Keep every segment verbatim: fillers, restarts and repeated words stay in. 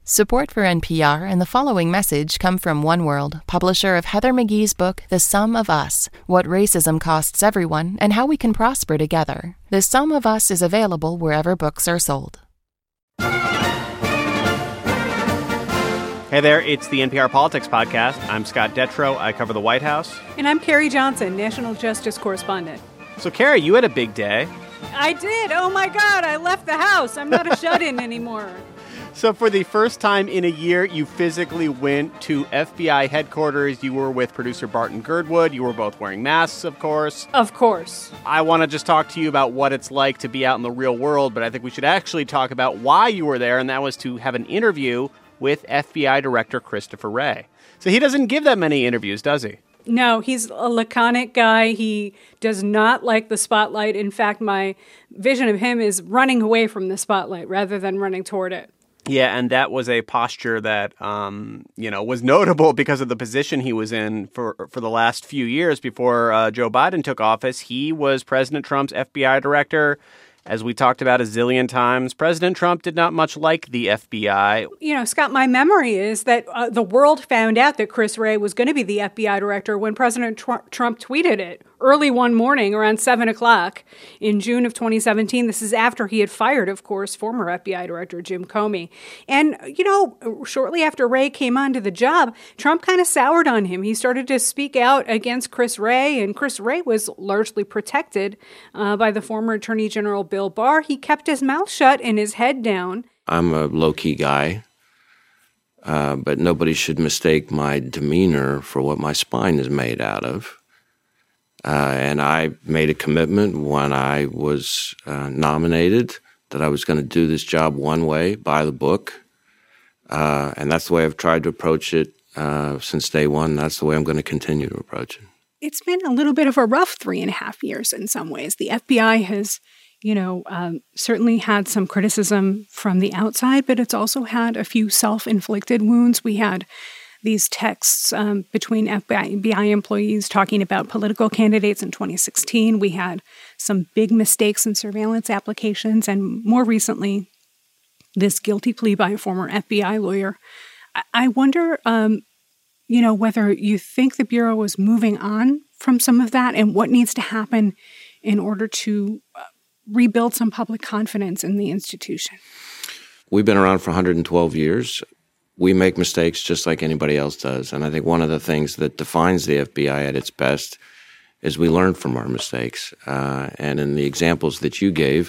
Support for N P R and the following message come from One World, publisher of Heather McGhee's book, The Sum of Us, What Racism Costs Everyone and How We Can Prosper Together. The Sum of Us is available wherever books are sold. Hey there, it's the N P R Politics Podcast. I'm Scott Detrow. I cover the White House. And I'm Carrie Johnson, National Justice Correspondent. So, Carrie, you had a big day. I did. Oh, my God. I left the house. I'm not a shut-in anymore. So for the first time in a year, you physically went to F B I headquarters. You were with producer Barton Girdwood. You were both wearing masks, of course. Of course. I want to just talk to you about what it's like to be out in the real world, but I think we should actually talk about why you were there, and that was to have an interview with F B I Director Christopher Wray. So he doesn't give that many interviews, does he? No, he's a laconic guy. He does not like the spotlight. In fact, my vision of him is running away from the spotlight rather than running toward it. Yeah, and that was a posture that, um, you know, was notable because of the position he was in for for the last few years before uh, Joe Biden took office. He was President Trump's F B I director. As we talked about a zillion times, President Trump did not much like the F B I. You know, Scott, my memory is that uh, the world found out that Chris Wray was going to be the F B I director when President Tr- Trump tweeted it early one morning around seven o'clock in June of twenty seventeen. This is after he had fired, of course, former F B I Director Jim Comey. And, you know, shortly after Wray came onto the job, Trump kind of soured on him. He started to speak out against Chris Wray, and Chris Wray was largely protected uh, by the former Attorney General Bill Barr. He kept his mouth shut and his head down. I'm a low-key guy, uh, but nobody should mistake my demeanor for what my spine is made out of. Uh, and I made a commitment when I was uh, nominated that I was going to do this job one way, by the book. Uh, and that's the way I've tried to approach it uh, since day one. That's the way I'm going to continue to approach it. It's been a little bit of a rough three and a half years in some ways. The F B I has, you know, um, certainly had some criticism from the outside, but it's also had a few self-inflicted wounds. We had these texts um, between F B I employees talking about political candidates in twenty sixteen. We had some big mistakes in surveillance applications, and more recently, this guilty plea by a former F B I lawyer. I, I wonder, um, you know, whether you think the Bureau is moving on from some of that and what needs to happen in order to uh, rebuild some public confidence in the institution. We've been around for one hundred twelve years. We make mistakes just like anybody else does. And I think one of the things that defines the F B I at its best is we learn from our mistakes. Uh, and in the examples that you gave,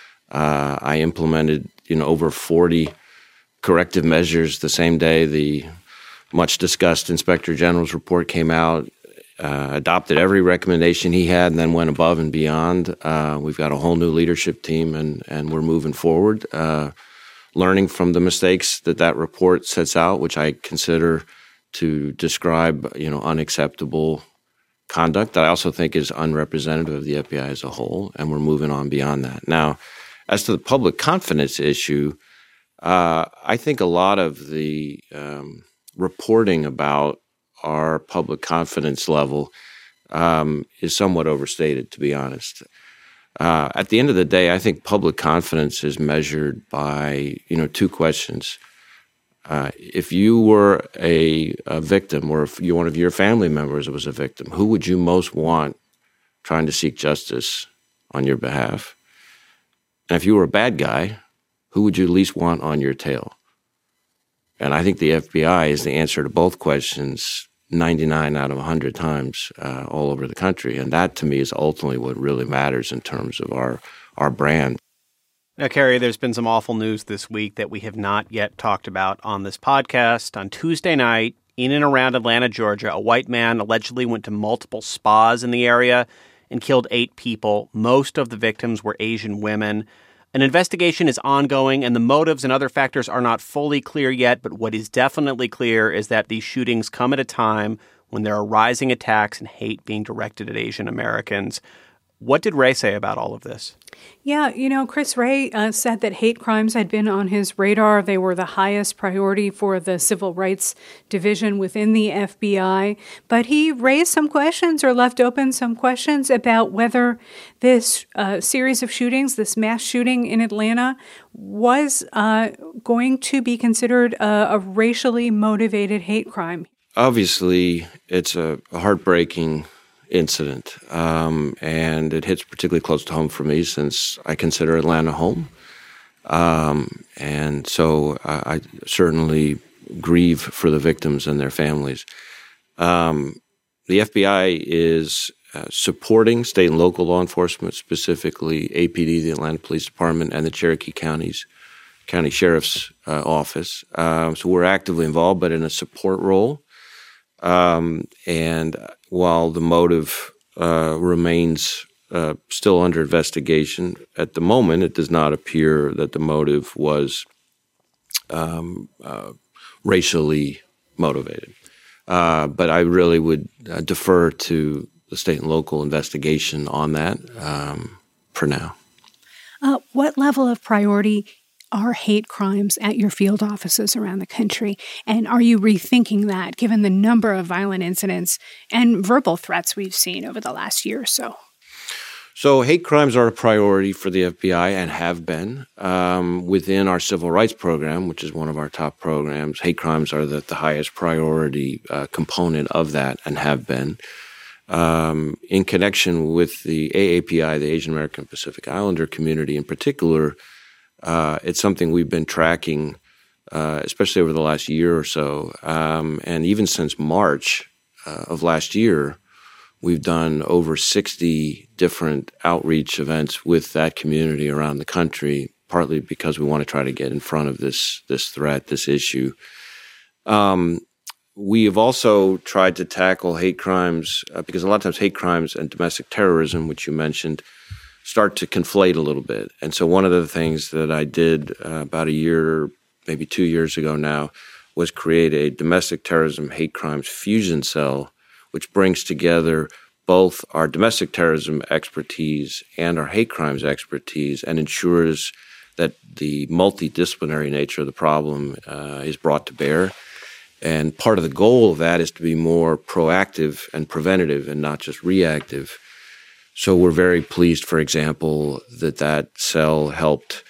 uh, I implemented, you know, over forty corrective measures the same day the much-discussed Inspector General's report came out, uh, adopted every recommendation he had, and then went above and beyond. Uh, we've got a whole new leadership team, and, and we're moving forward. Uh, learning from the mistakes that that report sets out, which I consider to describe, you know, unacceptable conduct that I also think is unrepresentative of the F B I as a whole, and we're moving on beyond that. Now, as to the public confidence issue, uh, I think a lot of the um, reporting about our public confidence level um, is somewhat overstated, to be honest. Uh, at the end of the day, I think public confidence is measured by, you know, two questions. Uh, if you were a, a victim, or if you, one of your family members was a victim, who would you most want trying to seek justice on your behalf? And if you were a bad guy, who would you least want on your tail? And I think the F B I is the answer to both questions ninety-nine out of one hundred times uh, all over the country. And that, to me, is ultimately what really matters in terms of our, our brand. Now, Carrie, there's been some awful news this week that we have not yet talked about on this podcast. On Tuesday night, in and around Atlanta, Georgia, a white man allegedly went to multiple spas in the area and killed eight people. Most of the victims were Asian women. An investigation is ongoing, and the motives and other factors are not fully clear yet, but what is definitely clear is that these shootings come at a time when there are rising attacks and hate being directed at Asian Americans. What did Wray say about all of this? Yeah, you know, Chris Wray uh, said that hate crimes had been on his radar. They were the highest priority for the Civil Rights Division within the F B I. But he raised some questions or left open some questions about whether this uh, series of shootings, this mass shooting in Atlanta, was uh, going to be considered a, a racially motivated hate crime. Obviously, it's a heartbreaking incident, um, and it hits particularly close to home for me since I consider Atlanta home. Um, and so I, I certainly grieve for the victims and their families. Um, the F B I is uh, supporting state and local law enforcement, specifically A P D, the Atlanta Police Department, and the Cherokee County's County Sheriff's uh, Office. Um, so we're actively involved, but in a support role. Um, and while the motive uh, remains uh, still under investigation, at the moment it does not appear that the motive was um, uh, racially motivated. Uh, but I really would uh, defer to the state and local investigation on that um, for now. Uh, what level of priority are hate crimes at your field offices around the country? And are you rethinking that given the number of violent incidents and verbal threats we've seen over the last year or so? So hate crimes are a priority for the F B I and have been. Um, within our civil rights program, which is one of our top programs, hate crimes are the, the highest priority uh, component of that and have been. Um, in connection with the A A P I, the Asian American Pacific Islander community in particular, Uh, it's something we've been tracking, uh, especially over the last year or so. Um, and even since March uh, of last year, we've done over sixty different outreach events with that community around the country, partly because we want to try to get in front of this, this threat, this issue. Um, we have also tried to tackle hate crimes, uh, because a lot of times hate crimes and domestic terrorism, which you mentioned, start to conflate a little bit. And so one of the things that I did uh, about a year, maybe two years ago now, was create a domestic terrorism hate crimes fusion cell, which brings together both our domestic terrorism expertise and our hate crimes expertise and ensures that the multidisciplinary nature of the problem uh, is brought to bear. And part of the goal of that is to be more proactive and preventative and not just reactive. So we're very pleased, for example, that that cell helped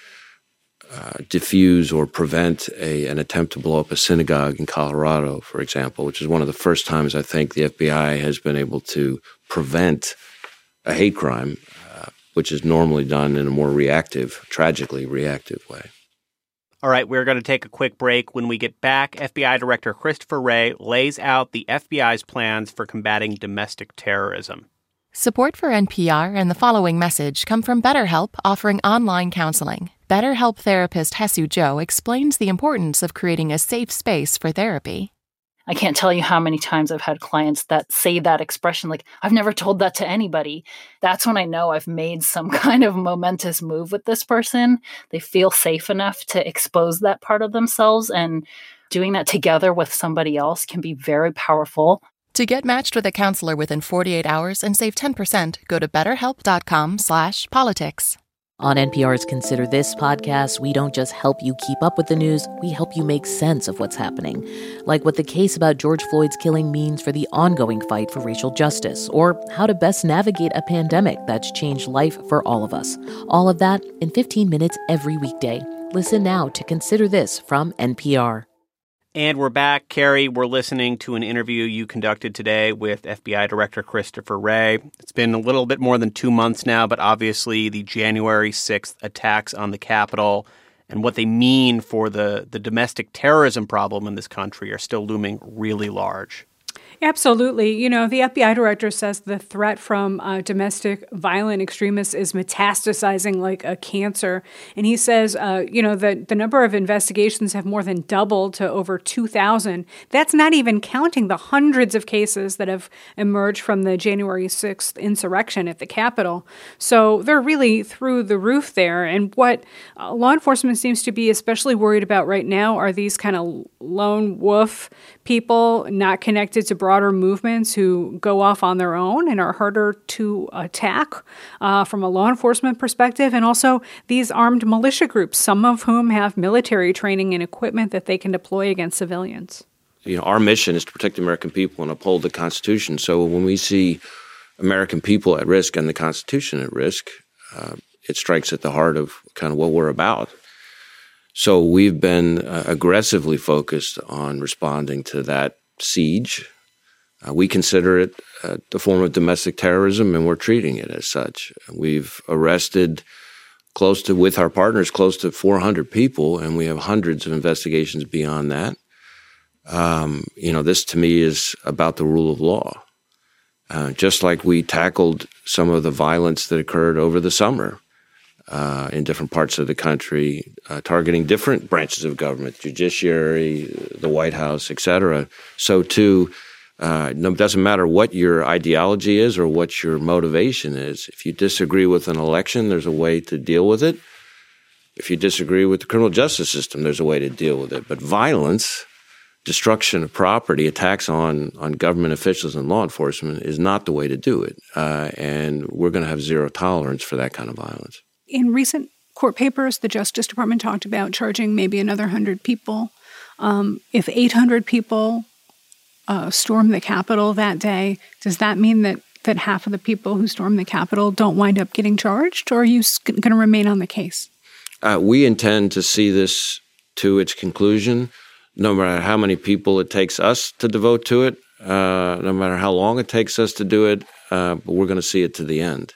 uh, diffuse or prevent a, an attempt to blow up a synagogue in Colorado, for example, which is one of the first times I think the F B I has been able to prevent a hate crime, uh, which is normally done in a more reactive, tragically reactive way. All right, we're going to take a quick break. When we get back, F B I Director Christopher Wray lays out the F B I's plans for combating domestic terrorism. Support for N P R and the following message come from BetterHelp, offering online counseling. BetterHelp therapist Hesu Joe explains the importance of creating a safe space for therapy. I can't tell you how many times I've had clients that say that expression, like, I've never told that to anybody. That's when I know I've made some kind of momentous move with this person. They feel safe enough to expose that part of themselves, and doing that together with somebody else can be very powerful. To get matched with a counselor within forty-eight hours and save ten percent, go to betterhelp.com slash politics. On N P R's Consider This podcast, we don't just help you keep up with the news, we help you make sense of what's happening. Like what the case about George Floyd's killing means for the ongoing fight for racial justice, or how to best navigate a pandemic that's changed life for all of us. All of that in fifteen minutes every weekday. Listen now to Consider This from N P R. And we're back. Carrie, we're listening to an interview you conducted today with F B I Director Christopher Wray. It's been a little bit more than two months now, but obviously the January sixth attacks on the Capitol and what they mean for the, the domestic terrorism problem in this country are still looming really large. Absolutely. You know, the F B I director says the threat from uh, domestic violent extremists is metastasizing like a cancer. And he says, uh, you know, the, the number of investigations have more than doubled to over two thousand. That's not even counting the hundreds of cases that have emerged from the January sixth insurrection at the Capitol. So they're really through the roof there. And what uh, law enforcement seems to be especially worried about right now are these kind of lone wolf people not connected to broader movements who go off on their own and are harder to attack uh, from a law enforcement perspective, and also these armed militia groups, some of whom have military training and equipment that they can deploy against civilians. You know, our mission is to protect the American people and uphold the Constitution. So when we see American people at risk and the Constitution at risk, uh, it strikes at the heart of kind of what we're about. So we've been uh, aggressively focused on responding to that siege. Uh, we consider it uh, a form of domestic terrorism, and we're treating it as such. We've arrested close to, with our partners, close to four hundred people, and we have hundreds of investigations beyond that. Um, you know, this to me is about the rule of law. Uh, just like we tackled some of the violence that occurred over the summer uh, in different parts of the country, uh, targeting different branches of government, judiciary, the White House, et cetera. So too, uh, it doesn't matter what your ideology is or what your motivation is. If you disagree with an election, there's a way to deal with it. If you disagree with the criminal justice system, there's a way to deal with it. But violence, destruction of property, attacks on, on government officials and law enforcement is not the way to do it. Uh, and we're going to have zero tolerance for that kind of violence. In recent court papers, the Justice Department talked about charging maybe another one hundred people. Um, if eight hundred people uh, storm the Capitol that day, does that mean that, that half of the people who storm the Capitol don't wind up getting charged, or are you going to remain on the case? Uh, we intend to see this to its conclusion. No matter how many people it takes us to devote to it, uh, no matter how long it takes us to do it, uh, but we're going to see it to the end.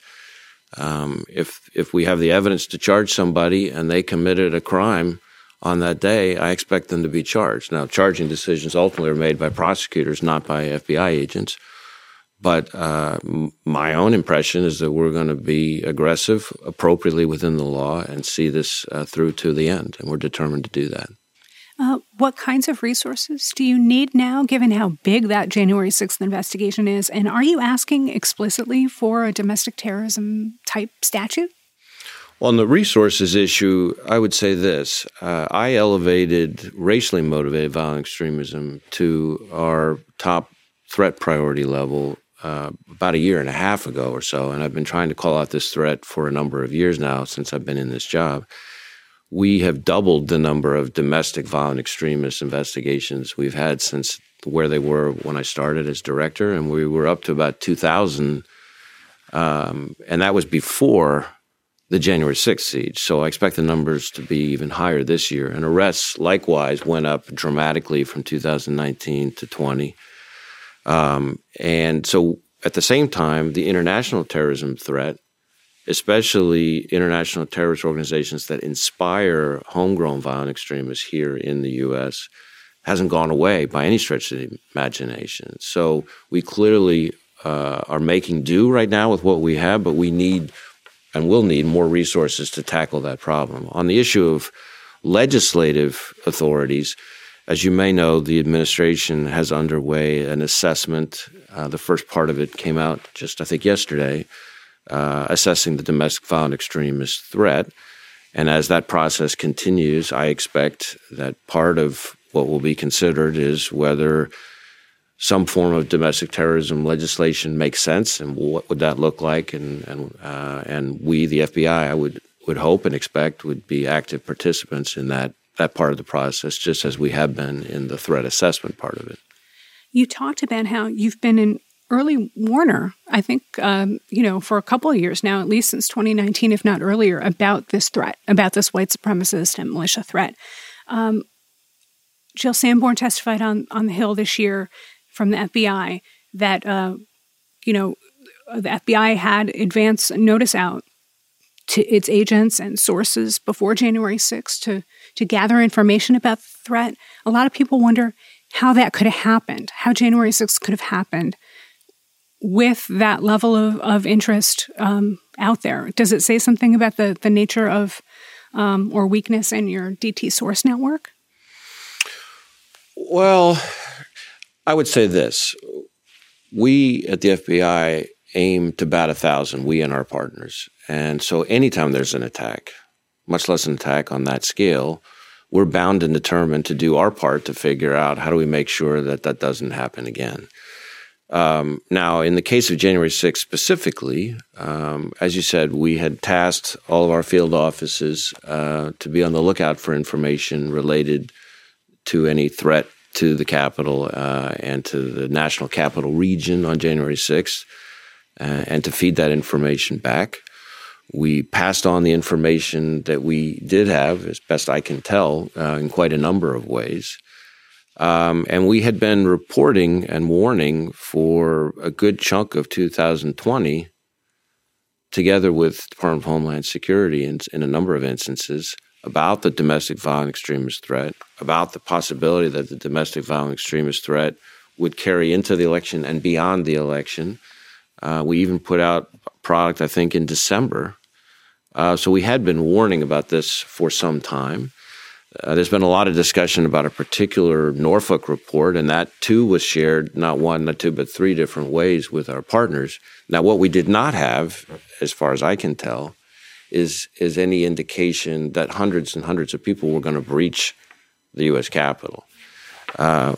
Um, if if we have the evidence to charge somebody and they committed a crime on that day, I expect them to be charged. Now, charging decisions ultimately are made by prosecutors, not by F B I agents. But uh, my own impression is that we're going to be aggressive, appropriately within the law, and see this uh, through to the end, and we're determined to do that. Uh, what kinds of resources do you need now, given how big that January sixth investigation is? And are you asking explicitly for a domestic terrorism type statute? Well, on the resources issue, I would say this. Uh, I elevated racially motivated violent extremism to our top threat priority level uh, about a year and a half ago or so, and I've been trying to call out this threat for a number of years now since I've been in this job. We have doubled the number of domestic violent extremist investigations we've had since where they were when I started as director, and we were up to about two thousand, um, and that was before the January sixth siege. So I expect the numbers to be even higher this year. And arrests, likewise, went up dramatically from two thousand nineteen to twenty. Um, and so at the same time, the international terrorism threat, especially international terrorist organizations that inspire homegrown violent extremists here in the U S, hasn't gone away by any stretch of the imagination. So we clearly uh, are making do right now with what we have, but we need and will need more resources to tackle that problem. On the issue of legislative authorities, as you may know, the administration has underway an assessment. Uh, the first part of it came out just, I think, yesterday, Uh, assessing the domestic violent extremist threat. And as that process continues, I expect that part of what will be considered is whether some form of domestic terrorism legislation makes sense, and what would that look like. And and uh, and we, the F B I, I would, would hope and expect would be active participants in that, that part of the process, just as we have been in the threat assessment part of it. You talked about how you've been in early warner, I think, um, you know, for a couple of years now, at least since twenty nineteen, if not earlier, about this threat, about this white supremacist and militia threat. Um, Jill Sanborn testified on, on the Hill this year from the F B I that, uh, you know, the F B I had advance notice out to its agents and sources before January sixth to, to gather information about the threat. A lot of people wonder how that could have happened, how January sixth could have happened with that level of, of interest um, out there. Does it say something about the, the nature of um, or weakness in your D T source network? Well, I would say this. We at the F B I aim to bat a thousand, we and our partners. And so anytime there's an attack, much less an attack on that scale, we're bound and determined to do our part to figure out how do we make sure that that doesn't happen again. Um, now, in the case of January sixth specifically, um, as you said, we had tasked all of our field offices uh, to be on the lookout for information related to any threat to the Capitol uh, and to the National Capital Region on January sixth, uh, and to feed that information back. We passed on the information that we did have, as best I can tell, uh, in quite a number of ways. Um, and we had been reporting and warning for a good chunk of two thousand twenty, together with Department of Homeland Security in, in a number of instances, about the domestic violent extremist threat, about the possibility that the domestic violent extremist threat would carry into the election and beyond the election. Uh, we even put out a product, I think, in December. Uh, so we had been warning about this for some time. Uh, there's been a lot of discussion about a particular Norfolk report, and that too was shared not one, not two, but three different ways with our partners. Now, what we did not have, as far as I can tell, is is any indication that hundreds and hundreds of people were going to breach the U S Capitol. Uh,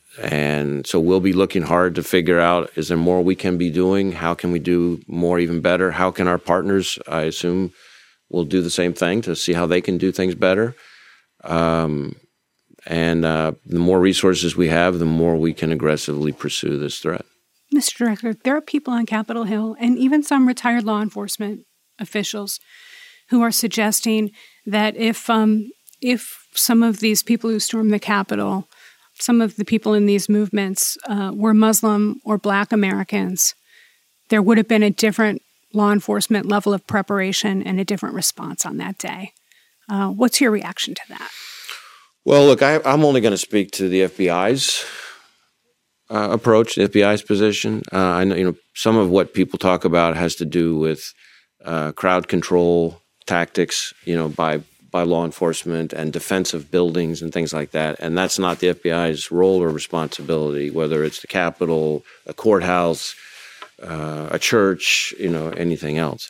and so we'll be looking hard to figure out, is there more we can be doing? How can we do more even better? How can our partners, I assume, will do the same thing to see how they can do things better? Um, and uh, the more resources we have, the more we can aggressively pursue this threat. Mister Director, there are people on Capitol Hill and even some retired law enforcement officials who are suggesting that if um, if some of these people who stormed the Capitol, some of the people in these movements uh, were Muslim or Black Americans, there would have been a different law enforcement level of preparation and a different response on that day. Uh, what's your reaction to that? Well, look, I, I'm only going to speak to the F B I's uh, approach, the F B I's position. Uh, I know, you know, some of what people talk about has to do with uh, crowd control tactics, you know, by by law enforcement and defensive buildings and things like that. And that's not the F B I's role or responsibility, whether it's the Capitol, a courthouse, uh, a church, you know, anything else.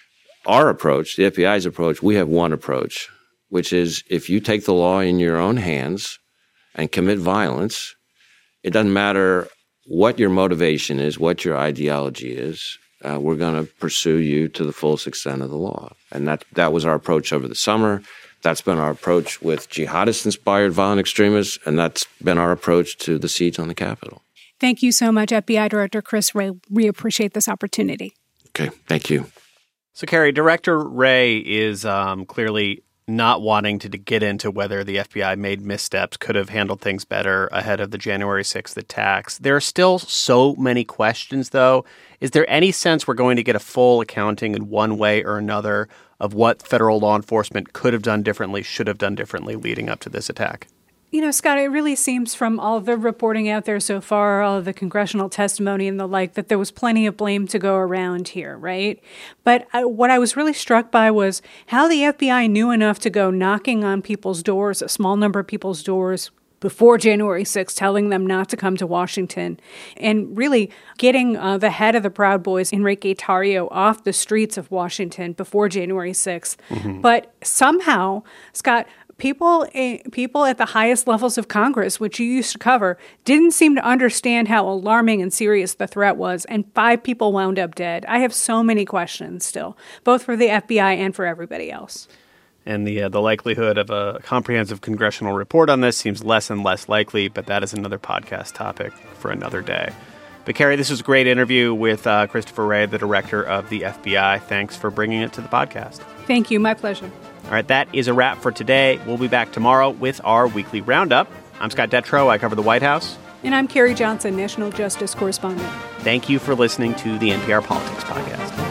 Our approach, the F B I's approach, we have one approach, which is if you take the law in your own hands and commit violence, it doesn't matter what your motivation is, what your ideology is, uh, we're going to pursue you to the fullest extent of the law. And that that was our approach over the summer. That's been our approach with jihadist-inspired violent extremists, and that's been our approach to the siege on the Capitol. Thank you so much, F B I Director Chris Wray. We appreciate this opportunity. Okay, thank you. So, Carrie, Director Wray is um, clearly not wanting to get into whether the F B I made missteps, could have handled things better ahead of the January sixth attacks. There are still so many questions, though. Is there any sense we're going to get a full accounting in one way or another of what federal law enforcement could have done differently, should have done differently leading up to this attack? You know, Scott, it really seems from all the reporting out there so far, all of the congressional testimony and the like, that there was plenty of blame to go around here, right? But I, what I was really struck by was how the F B I knew enough to go knocking on people's doors, a small number of people's doors, before January sixth, telling them not to come to Washington, and really getting uh, the head of the Proud Boys, Enrique Tarrio, off the streets of Washington before January sixth. Mm-hmm. But somehow, Scott, People people at the highest levels of Congress, which you used to cover, didn't seem to understand how alarming and serious the threat was, and five people wound up dead. I have so many questions still, both for the F B I and for everybody else. And the uh, the likelihood of a comprehensive congressional report on this seems less and less likely, but that is another podcast topic for another day. But, Carrie, this was a great interview with uh, Christopher Wray, the director of the F B I. Thanks for bringing it to the podcast. Thank you. My pleasure. All right, that is a wrap for today. We'll be back tomorrow with our weekly roundup. I'm Scott Detrow. I cover the White House. And I'm Carrie Johnson, National Justice Correspondent. Thank you for listening to the N P R Politics Podcast.